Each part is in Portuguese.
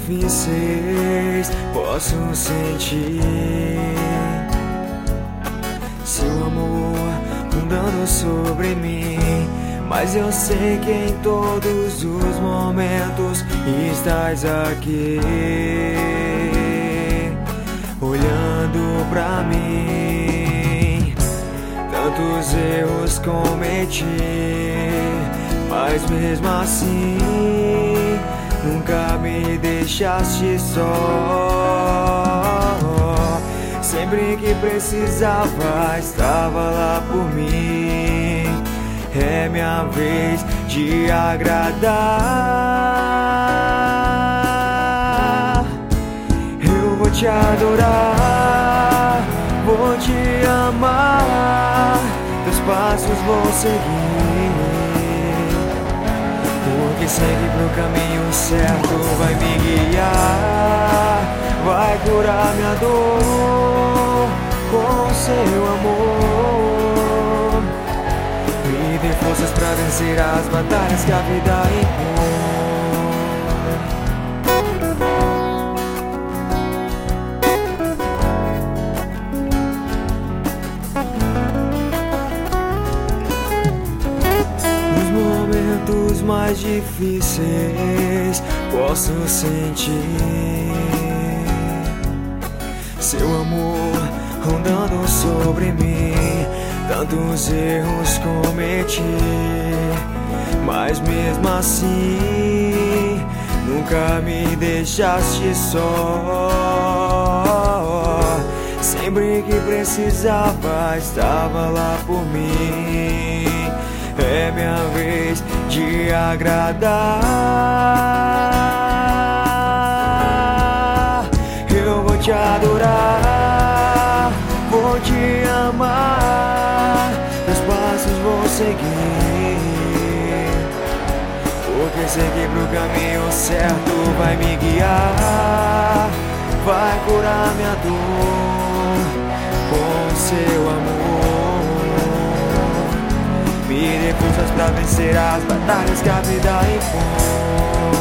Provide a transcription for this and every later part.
difíceis posso sentir seu amor rondando sobre mim, mas eu sei que em todos os momentos estás aqui, olhando pra mim. Tantos erros cometi, mas mesmo assim nunca me deixaste só. Sempre que precisava, estava lá por mim. É minha vez de agradar. Eu vou te adorar, vou te amar, teus passos vou seguir, porque sei que pro caminho certo vai me guiar, vai curar minha dor com seu amor. Me dê forças pra vencer as batalhas que a vida impõe. Nos momentos mais difíceis posso sentir seu amor rondando sobre mim. Tantos erros cometi, mas mesmo assim nunca me deixaste só. Sempre que precisava, estava lá por mim. É minha vez de agradar. Eu vou te adorar, vou te amar, teus passos vou seguir, porque sei que pro caminho certo vai me guiar, vai curar minha dor com seu amor. Me dê forças pra vencer as batalhas que a vida impõe.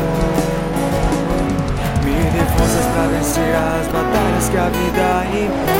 Me dê forças pra vencer as batalhas que a vida impõe.